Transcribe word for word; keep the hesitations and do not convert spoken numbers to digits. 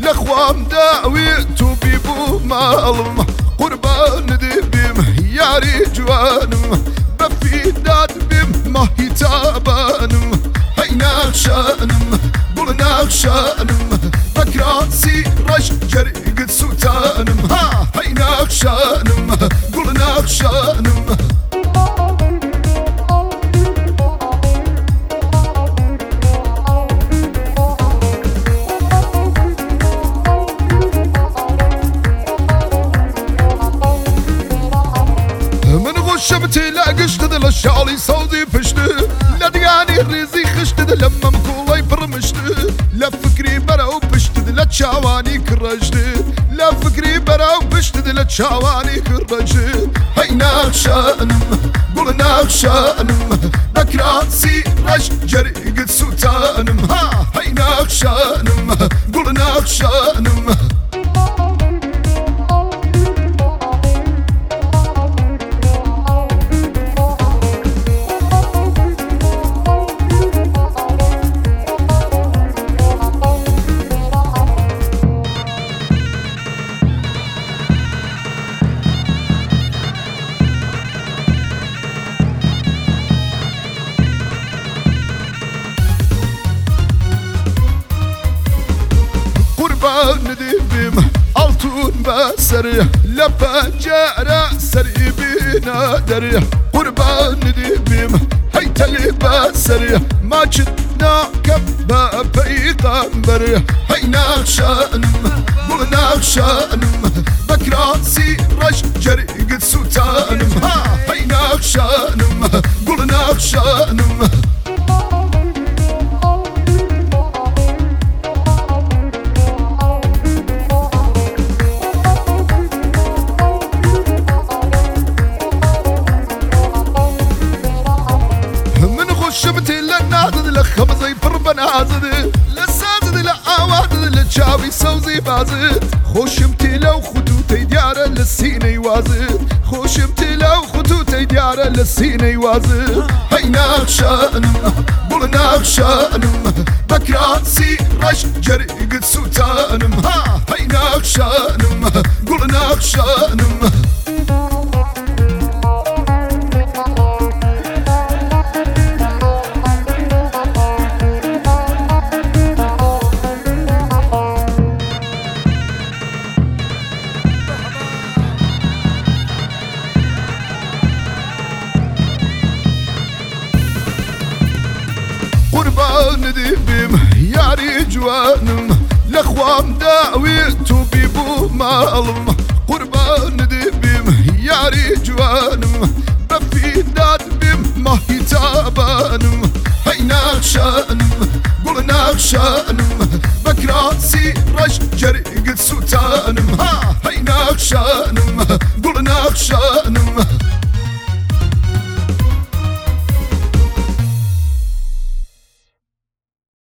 لخوام داويت وبيبو مالم قربان دبيم ياري جوانم بفي داد بيم ما هيتابانم هيناك شانم قلناك شانم بكراسي رش جريق سوتانم ها هيناك شانم قلناك شانم شبتي لا قشتد للشالي صوتي فشتد لا دقاني ريزي خشتد لما مكولاي برمشتد لا فكري براو بشتد لا تشاواني كرجتد لا فكري براو بشتد لا تشاواني كرجتد هيناك شانم قلناك شانم بكراسي رش جريق سوتانم ها هيناك شانم قلناك شانم ندبم altun basarya la panjara sari bina darya qurban ندبم haytali basarya ma chitna kabba peygamber haynak shanım bulnak shanım bakrasi raş jariq sultanım ha haynak shanım bulnak shanım شبتي للنازد لخمزي فربنازد لسازد لأوادد لتشاوي سوزي بازد خوشمتي لو خطوتي ديارة للسيني وازد خوشمتي لو خطوتي ديارة للسيني وازد هيناك شانم بولناك شانم بكراسي رش جريق سوتانم ها هيناك شانم بولناك شانم قربان دبيم ياري جوانم لخوام داويت وبيبو مالم قربان دبيم ياري جوانم بفي داد بيم ما هيتابانم هيناك شانم قلناك شانم بكراسي رش جريق سوتانم ها هيناك شانم